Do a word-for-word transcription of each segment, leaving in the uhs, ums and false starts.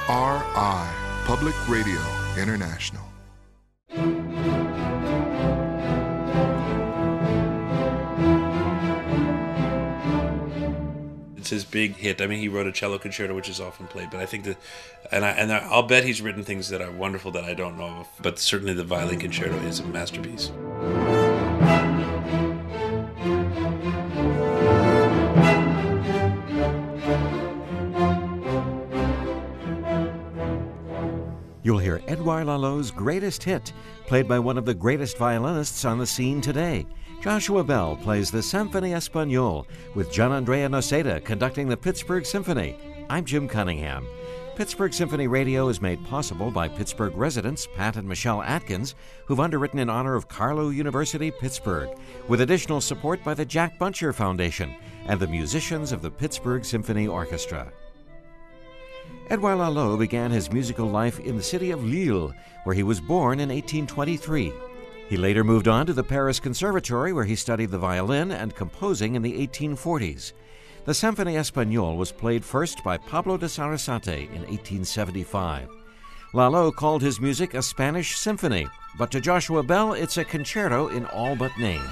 R I, Public Radio International. It's his big hit. I mean, he wrote a cello concerto, which is often played, but I think that, and, I, and I'll bet he's written things that are wonderful that I don't know of, but certainly the violin concerto is a masterpiece. You'll hear Edouard Lalau's greatest hit, played by one of the greatest violinists on the scene today. Joshua Bell plays the Symphonie Espagnole, with Gianandrea Noseda conducting the Pittsburgh Symphony. I'm Jim Cunningham. Pittsburgh Symphony Radio is made possible by Pittsburgh residents Pat and Michelle Atkins, who've underwritten in honor of Carlow University, Pittsburgh, with additional support by the Jack Buncher Foundation and the musicians of the Pittsburgh Symphony Orchestra. Edouard Lalau began his musical life in the city of Lille, where he was born in eighteen twenty-three. He later moved on to the Paris Conservatory, where he studied the violin and composing in the eighteen forties. The Symphonie Espagnole was played first by Pablo de Sarasate in eighteen seventy-five. Lalau called his music a Spanish symphony, but to Joshua Bell, it's a concerto in all but name.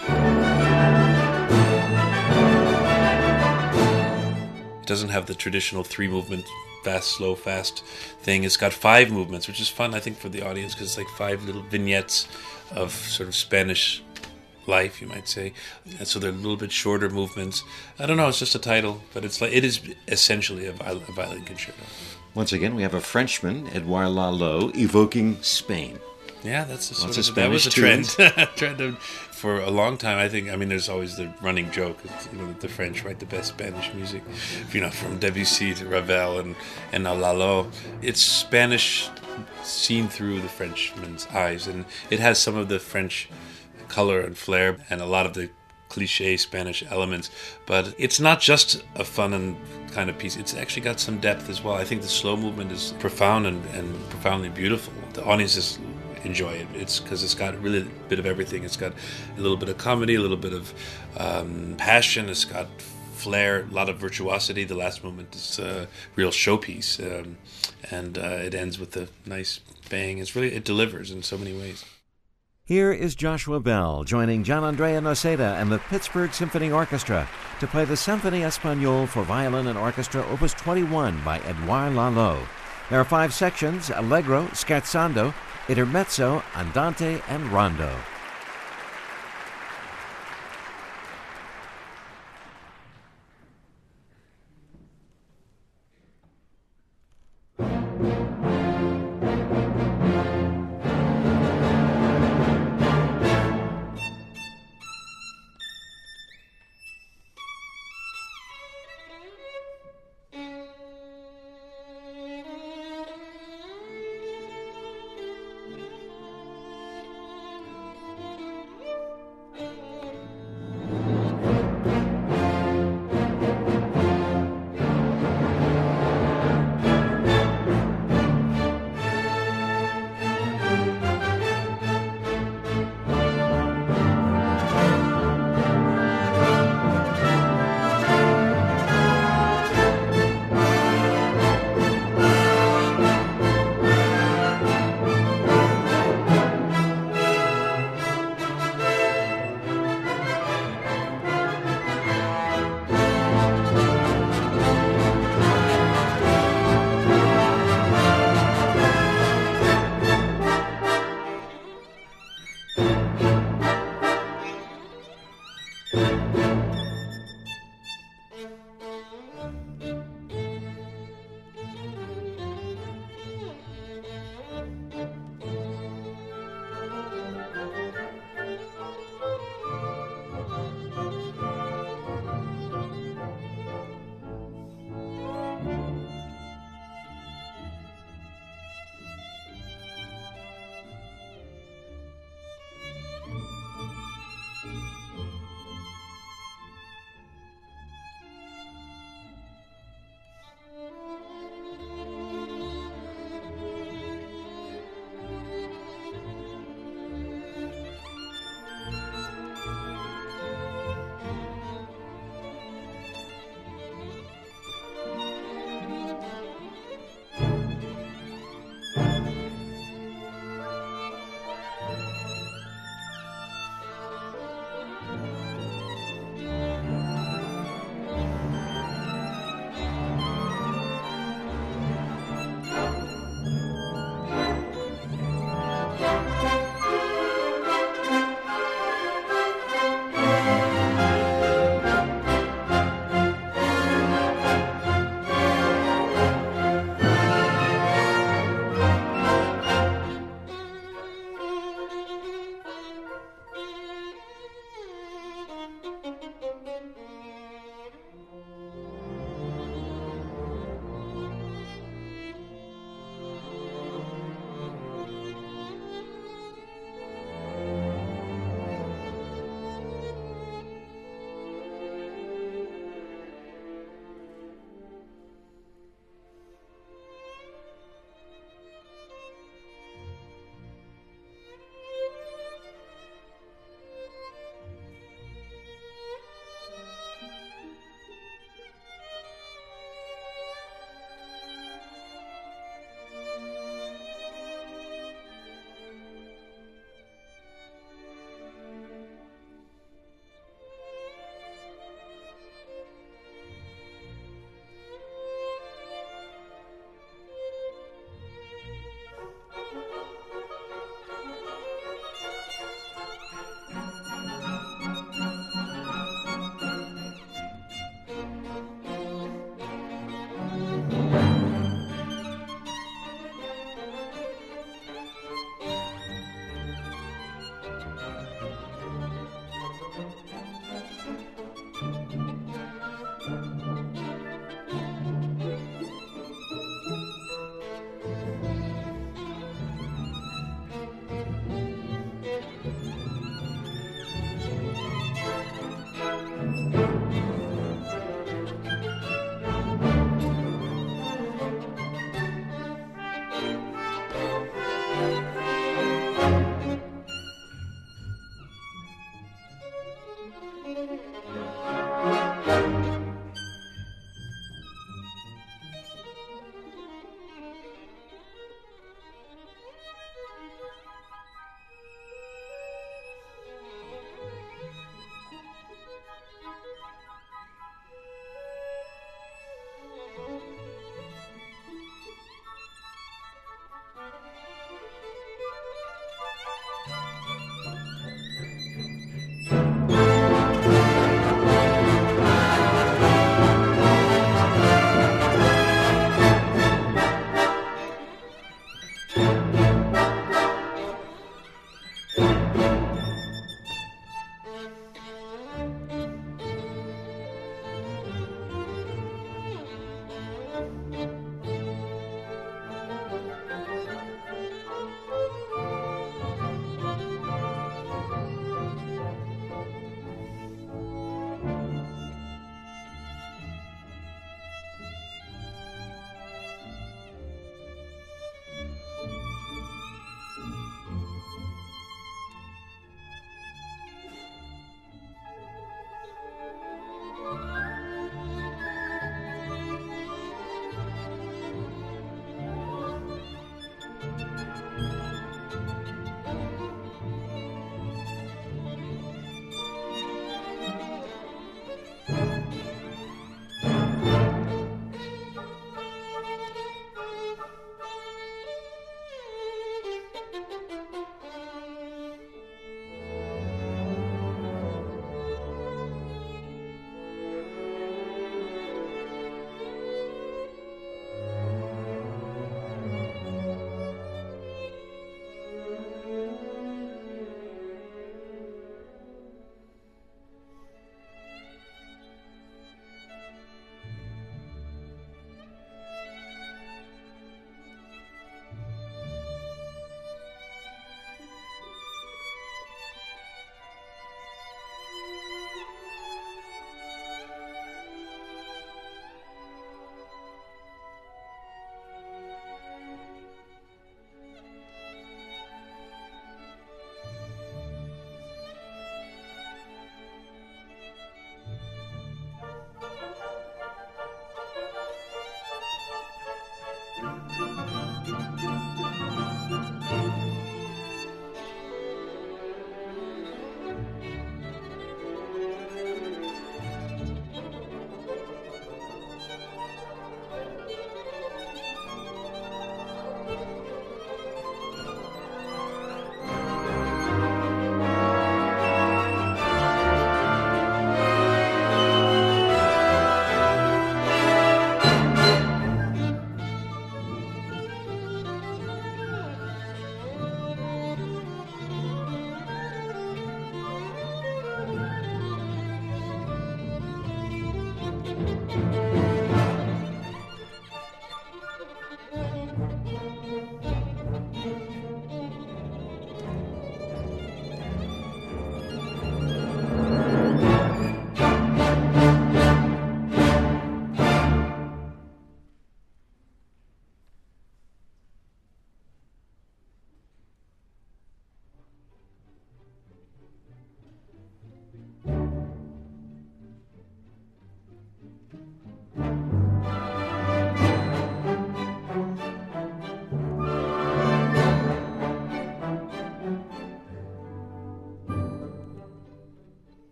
It doesn't have the traditional three-movement fast, slow, fast thing. It's got five movements, which is fun, I think, for the audience, because it's like five little vignettes of sort of Spanish life, you might say. And so they're a little bit shorter movements. I don't know, it's just a title, but it's like it is essentially a, viol- a violin concerto. Once again, we have a Frenchman, Edouard Lalau, evoking Spain. Yeah, that's a sort Lots of, of that was a Spanish trend. trend of, for a long time, I think. I mean, there's always the running joke, you know, that the French write the best Spanish music. You know, from Debussy to Ravel and and now Lalo. It's Spanish seen through the Frenchman's eyes, and it has some of the French color and flair and a lot of the cliche Spanish elements. But it's not just a fun and kind of piece. It's actually got some depth as well. I think the slow movement is profound and, and profoundly beautiful. The audiences enjoy it. It's because it's got really a bit of everything. It's got a little bit of comedy, a little bit of um, passion. It's got flair, a lot of virtuosity. The last movement is a real showpiece, um, and uh, it ends with a nice bang. It's really, it delivers in so many ways. Here is Joshua Bell joining Gianandrea Noseda and the Pittsburgh Symphony Orchestra to play the Symphonie Espagnole for violin and orchestra, Opus twenty-one by Edouard Lalau. There are five sections: Allegro, Scherzando, Intermezzo, Andante, and Rondo.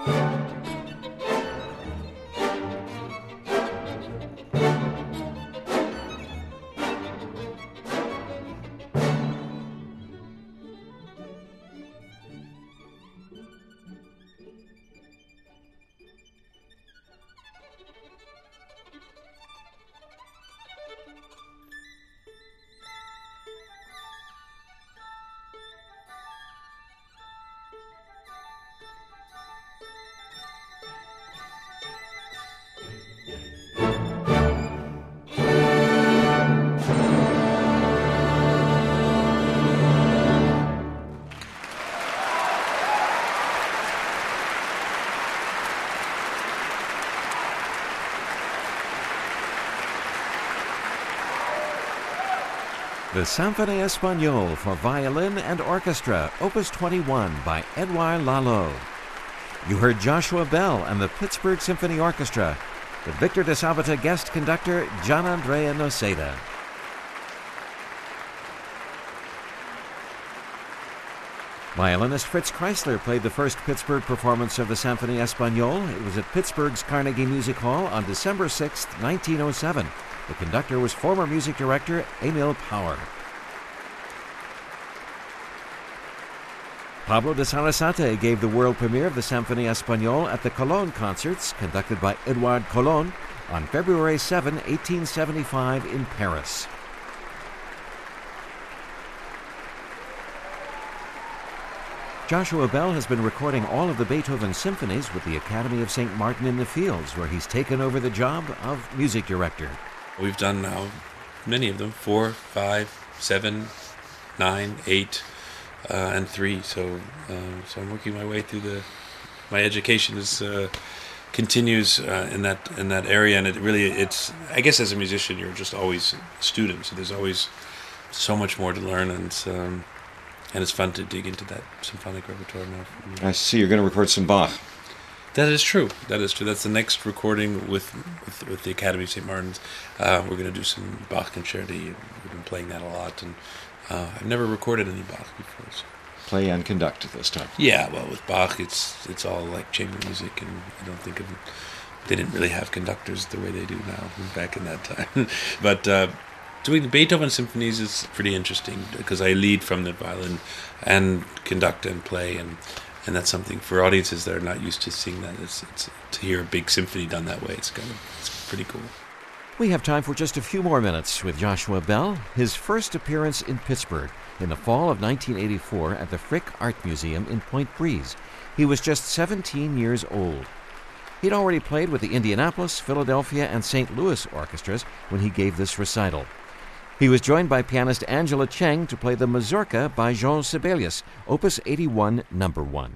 The Symphonie Espagnole for violin and orchestra, Opus twenty-one by Edouard Lalo. You heard Joshua Bell and the Pittsburgh Symphony Orchestra, with Victor de Sabata guest conductor Gianandrea Noseda. Violinist Fritz Kreisler played the first Pittsburgh performance of the Symphonie Espagnole. It was at Pittsburgh's Carnegie Music Hall on December sixth, nineteen oh seven. The conductor was former music director Emil Power. Pablo de Sarasate gave the world premiere of the Symphonie Espagnole at the Cologne Concerts, conducted by Edouard Cologne, on February seventh, eighteen seventy-five in Paris. Joshua Bell has been recording all of the Beethoven symphonies with the Academy of Saint Martin in the Fields, where he's taken over the job of music director. We've done now many of them, four, five, seven, nine, eight, uh, and three. So, uh, so I'm working my way through the. My education is uh, continues uh, in that in that area, and it really it's. I guess as a musician, you're just always a student, so there's always so much more to learn, and it's, um, and it's fun to dig into that symphonic repertoire now. I see you're going to record some Bach. That is true. That is true. That's the next recording with with, with the Academy of Saint Martin's. Uh, we're going to do some Bach concerti. We've been playing that a lot, and uh, I've never recorded any Bach before. So. Play and conduct this time. Yeah, well, with Bach, it's it's all like chamber music, and I don't think of they didn't really have conductors the way they do now back in that time. But uh, doing the Beethoven symphonies is pretty interesting because I lead from the violin and conduct and play, and. And that's something for audiences that are not used to seeing that. It's, it's to hear a big symphony done that way. It's kind of it's pretty cool. We have time for just a few more minutes with Joshua Bell. His first appearance in Pittsburgh in the fall of nineteen eighty-four at the Frick Art Museum in Point Breeze. He was just seventeen years old. He'd already played with the Indianapolis, Philadelphia, and Saint Louis orchestras when he gave this recital. He was joined by pianist Angela Cheng to play the Mazurka by Jean Sibelius, Opus eighty-one, number one.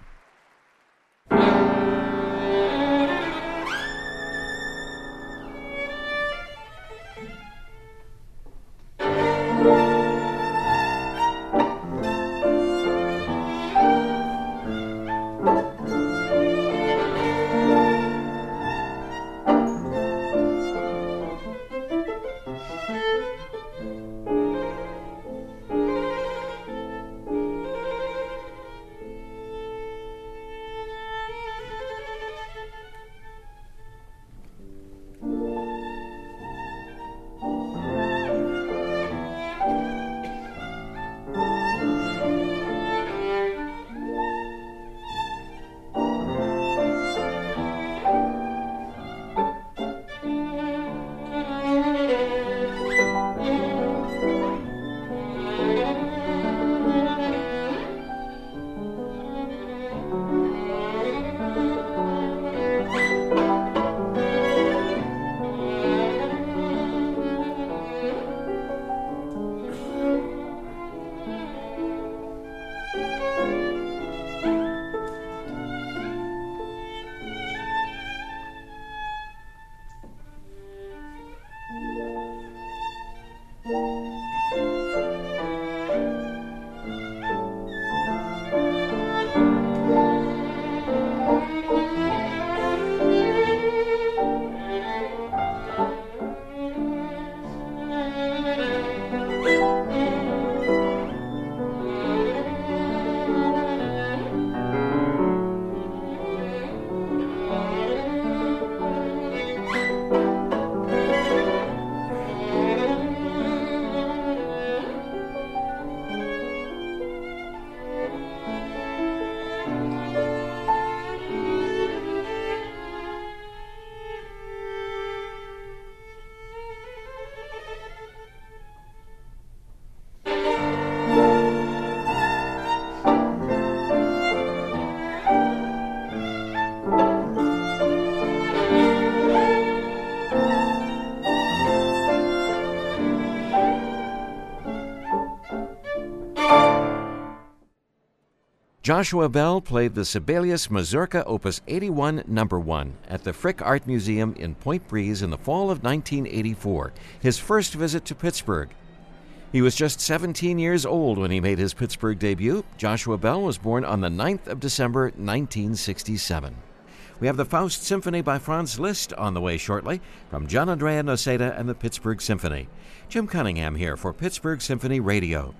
Joshua Bell played the Sibelius Mazurka Opus eighty-one Number one at the Frick Art Museum in Point Breeze in the fall of nineteen eighty-four, his first visit to Pittsburgh. He was just seventeen years old when he made his Pittsburgh debut. Joshua Bell was born on the ninth of December, nineteen sixty-seven. We have the Faust Symphony by Franz Liszt on the way shortly from Gianandrea Noseda and the Pittsburgh Symphony. Jim Cunningham here for Pittsburgh Symphony Radio.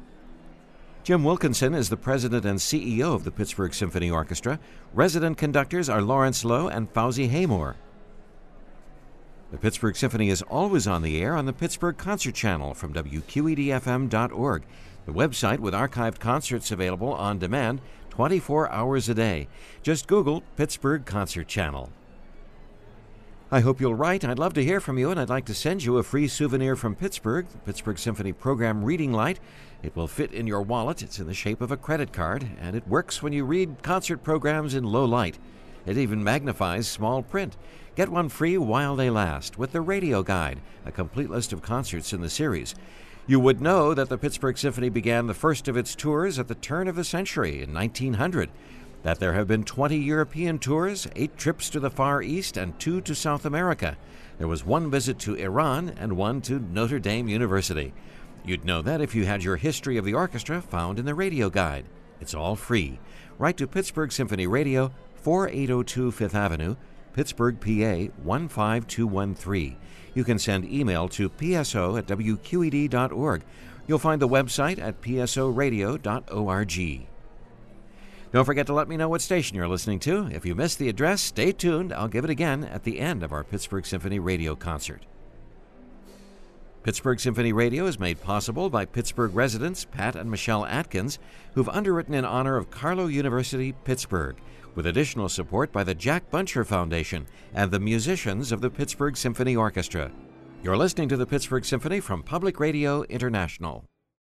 Jim Wilkinson is the president and C E O of the Pittsburgh Symphony Orchestra. Resident conductors are Lawrence Lowe and Fauzi Haymore. The Pittsburgh Symphony is always on the air on the Pittsburgh Concert Channel from W Q E D F M dot org, the website with archived concerts available on demand twenty-four hours a day. Just Google Pittsburgh Concert Channel. I hope you'll write. I'd love to hear from you, and I'd like to send you a free souvenir from Pittsburgh, the Pittsburgh Symphony Program Reading Light. It will fit in your wallet. It's in the shape of a credit card, and it works when you read concert programs in low light. It even magnifies small print. Get one free while they last with the Radio Guide, a complete list of concerts in the series. You would know that the Pittsburgh Symphony began the first of its tours at the turn of the century in nineteen hundred, that there have been twenty European tours, eight trips to the Far East, and two to South America. There was one visit to Iran and one to Notre Dame University. You'd know that if you had your history of the orchestra found in the Radio Guide. It's all free. Write to Pittsburgh Symphony Radio, forty-eight oh two Fifth Avenue, Pittsburgh, P A one five two one three. You can send email to p s o at w q e d dot org. You'll find the website at p s o radio dot org. Don't forget to let me know what station you're listening to. If you missed the address, stay tuned. I'll give it again at the end of our Pittsburgh Symphony Radio concert. Pittsburgh Symphony Radio is made possible by Pittsburgh residents Pat and Michelle Atkins, who've underwritten in honor of Carlow University, Pittsburgh, with additional support by the Jack Buncher Foundation and the musicians of the Pittsburgh Symphony Orchestra. You're listening to the Pittsburgh Symphony from Public Radio International.